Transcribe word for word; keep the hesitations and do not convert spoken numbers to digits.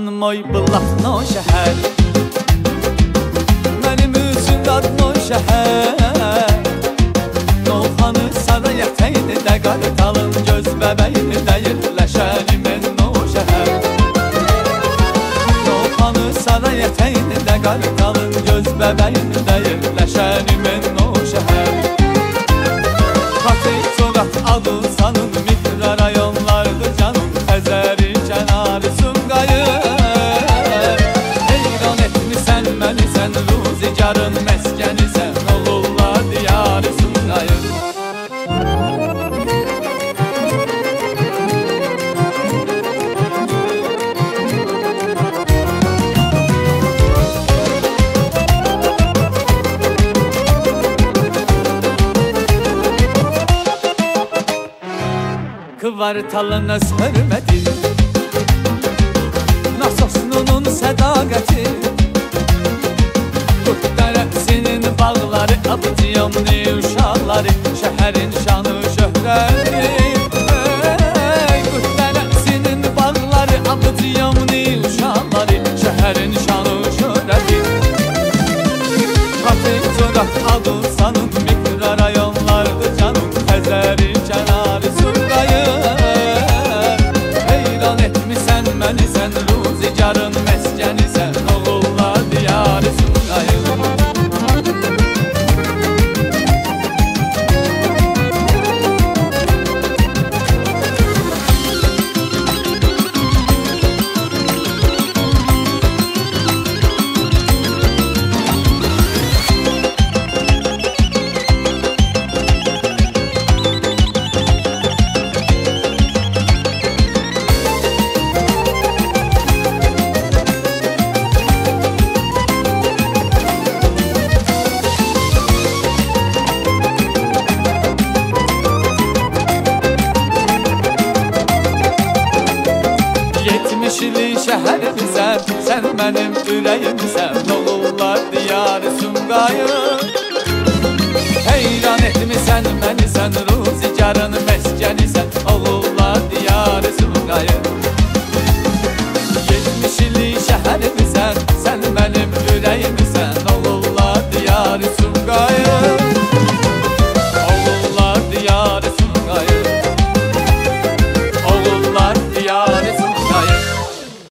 moy bılatno şəhər Mənim üçün qadno şəhər Novxanı saray ətəyini də qartalın göz bəbəyini də yerləşənimin o şəhər Novxanı saray ətəyini də qartalın göz bəbəyini də yerləşənimin o şəhər Fatih Çorat adı sanın mikra rayonlardır canım Xəzəri kənarı Sumqayır Heyran etmisən məni sən ruzigarın məskəni sən olurlar diyarı Sumqayır Kvartalınız hürməti Nasosnunun sədaqəti Qurt dərəsinin bağları Abdiyomni uşaqları Şəhərin şanı şöhrəti Qurt dərəsinin bağları Abdiyomni uşaqları Şəhərin şanı şöhrəti Fatih Çorat adı sanın mikra rayonlardır canım Xəzəri kənarı Sumqayır Heyran etmisən məni sən ruzigarın məskəni sən oğullar diyarı Sumqayır Yetmişli şəhərimizəm, sən mənim ürəyimsən Oğullar diyarı Sumqayır